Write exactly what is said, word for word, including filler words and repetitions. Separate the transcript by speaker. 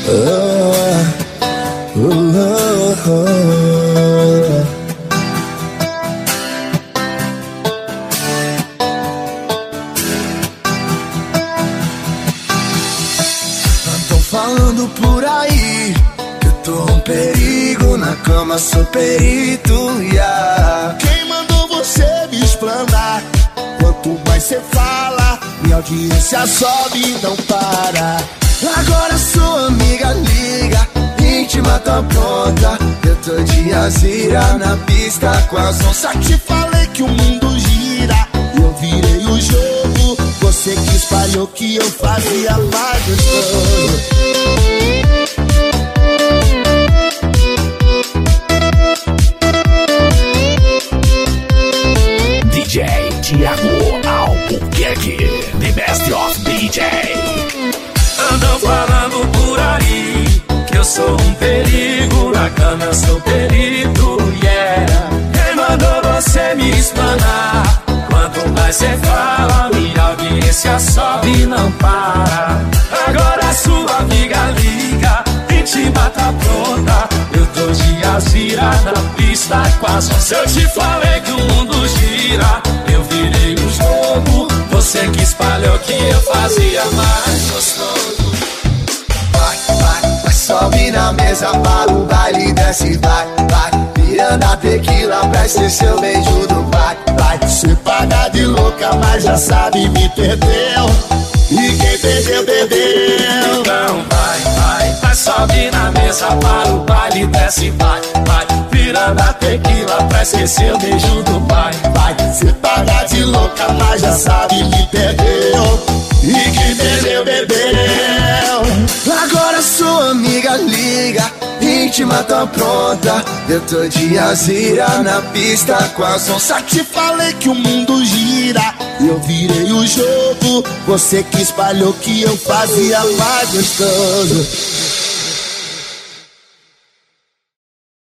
Speaker 1: oh, oh, oh. Falando por aí que eu tô um perigo, na cama sou perito, yeah.
Speaker 2: Quem mandou você me explanar? Quanto mais cê fala, minha audiência sobe e não para.
Speaker 1: Agora sua amiga liga, íntima tá pronta. Eu tô de azira na pista com as onças.
Speaker 2: Te falei que o mundo gira e eu virei o jogo. Você que espalhou que eu fazia mais gostoso.
Speaker 3: D J Thiago Albuquerque, the best of D J.
Speaker 4: Andam falando por aí que eu sou um perigo, na cama eu sou perito, yeah. Quem mandou você me espanar? Quanto mais cê fala, minha audiência sobe e não para. Agora sua amiga liga, íntima tá pronta. Eu tô de azira na pista com as onças. Eu te falei que o mundo gira, eu virei o jogo. Você que espalhou que eu fazia mais gostoso.
Speaker 1: Vai, vai, vai, sobe na mesa para o baile, desce, vai, vai. Virando a tequila pra ser seu beijo do vai, vai.
Speaker 2: Cê paga de louca, mas já sabe me perdeu. E quem perdeu, perdeu.
Speaker 4: Então vai, vai, vai, sobe na mesa para o baile, desce, vai, vai. Virando a tequila pra esquecer o beijo do pai, vai.
Speaker 2: Cê paga de louca, mas já sabe me perdeu. E quem perdeu, perdeu.
Speaker 1: Agora sua amiga liga, íntima tá pronta. Eu tô de azira na pista com as onças.
Speaker 2: Te falei que o mundo gira e eu virei o jogo. Você que espalhou que eu fazia mais gostoso.